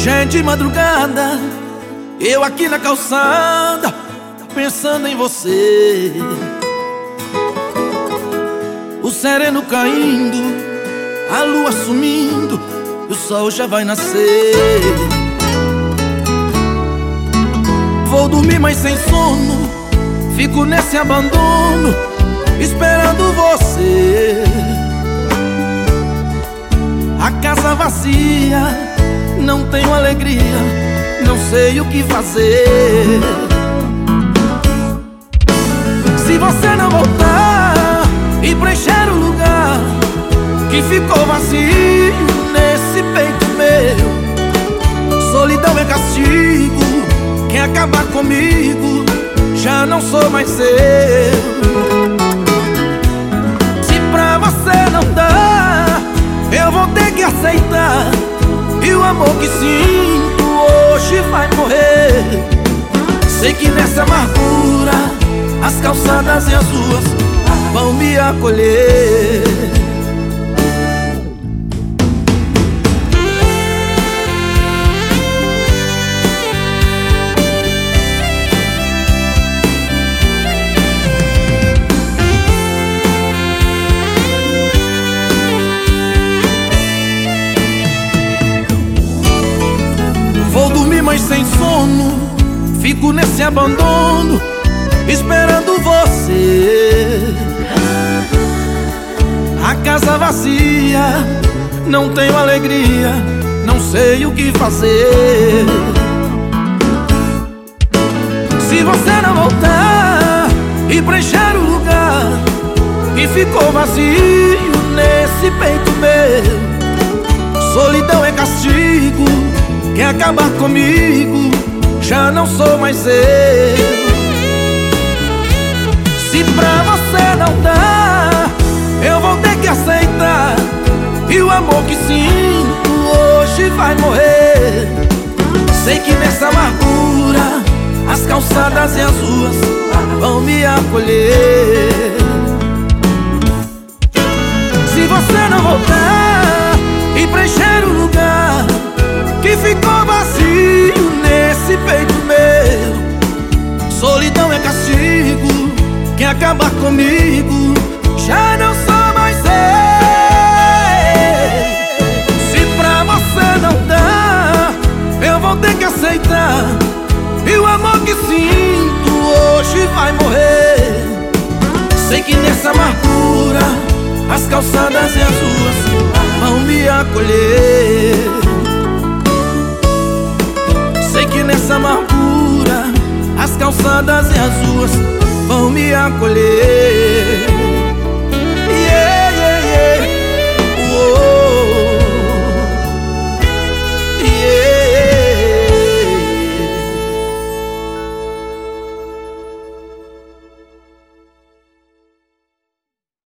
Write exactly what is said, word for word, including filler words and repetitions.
Já é de madrugada, eu aqui na calçada, pensando em você. O sereno caindo, a lua sumindo, o sol já vai nascer. Vou dormir, mas sem sono, fico nesse abandono, esperando você. A casa vazia, não tenho alegria, não sei o que fazer. Se você não voltar e preencher o lugar que ficou vazio nesse peito meu, solidão é castigo, quem acabar comigo já não sou mais seu. Se pra você não dá, eu vou ter que aceitar, e o amor que sinto hoje vai morrer. Sei que nessa amargura as calçadas e as ruas vão me acolher. Vou dormir, mas sem sono, fico nesse abandono, esperando você. A casa vazia, não tenho alegria, não sei o que fazer. Se você não voltar e preencher o lugar que ficou vazio nesse peito meu, solidão é castigo, quem acabar comigo já não sou mais eu. Se pra você não dá, eu vou ter que aceitar, e o amor que sinto hoje vai morrer. Sei que nessa amargura as calçadas e as ruas vão me acolher. Se você não voltar e preencher o lugar que ficou vazio nesse peito meu, solidão é castigo, quem acabar comigo já não sou mais eu. Se pra você não dá, eu vou ter que aceitar, e o amor que sinto hoje vai morrer. Sei que nessa amargura as calçadas e as ruas vão me acolher. Sei que nessa amargura as calçadas e as ruas vão me acolher.